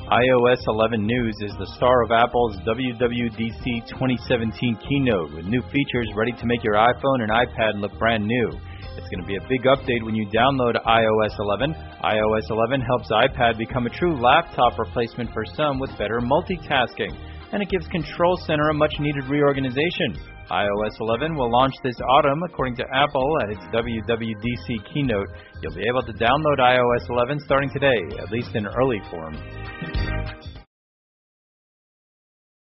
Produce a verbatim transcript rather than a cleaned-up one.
iOS eleven News is the star of Apple's W W D C twenty seventeen keynote with new features ready to make your iPhone and iPad look brand new. It's going to be a big update when you download iOS eleven. iOS eleven helps iPad become a true laptop replacement for some with better multitasking, and it gives Control Center a much-needed reorganization. iOS eleven will launch this autumn, according to Apple at its W W D C keynote. You'll be able to download iOS eleven starting today, at least in early form.